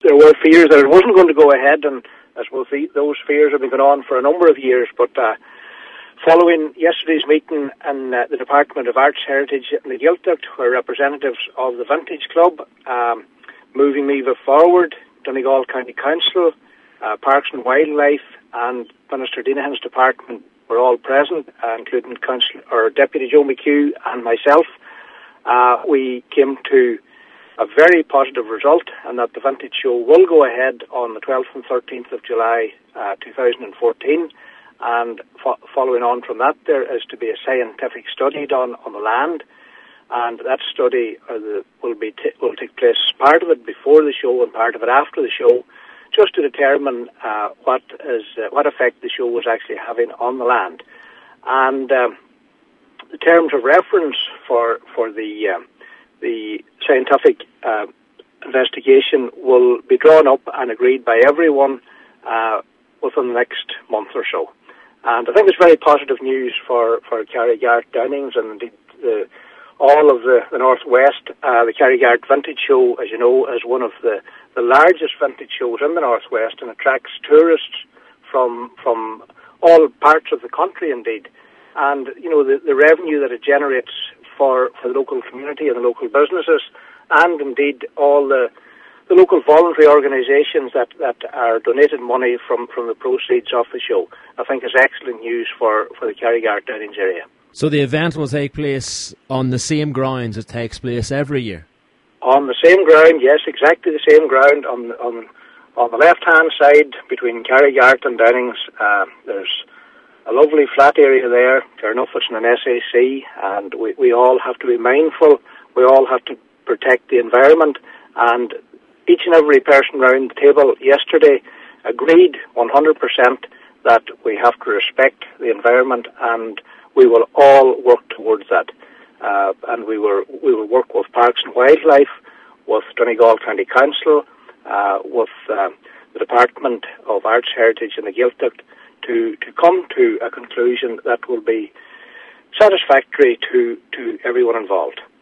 there were fears that it wasn't going to go ahead, and I suppose those fears have been going on for a number of years. But following yesterday's meeting in the Department of Arts, Heritage and the Gaeltacht, where representatives of the Vintage Club, Moving Miva Forward, Donegal County Council, Parks and Wildlife, and Minister Dinahan's department were all present, including Deputy Joe McHugh and myself. We came to a very positive result, and that the Vintage Show will go ahead on the 12th and 13th of July 2014. And following on from that, there is to be a scientific study done on the land, and that study will take place, part of it before the show and part of it after the show, just to determine what effect the show was actually having on the land. And the terms of reference for the scientific investigation will be drawn up and agreed by everyone within the next month or so. And I think it's very positive news for Carrigart Downings and indeed all of the Northwest. The Carrigart Vintage Show, as you know, is one of the largest vintage shows in the Northwest and attracts tourists from all parts of the country indeed. And, you know, the revenue that it generates for the local community and the local businesses, and indeed all the local voluntary organisations that are donating money from the proceeds of the show, I think is excellent news for the Carrigart Downings area. So the event will take place on the same grounds it takes place every year? On the same ground, yes, exactly the same ground. On the left-hand side between Carrigart and Downings, there's a lovely flat area there. Carnuffish and an SAC, and we all have to be mindful. We all have to protect the environment, and each and every person around the table yesterday agreed 100% that we have to respect the environment, and we will all work towards that. And we will work with Parks and Wildlife, with Donegal County Council, with the Department of Arts, Heritage and the Gaeltacht to come to a conclusion that will be satisfactory to everyone involved.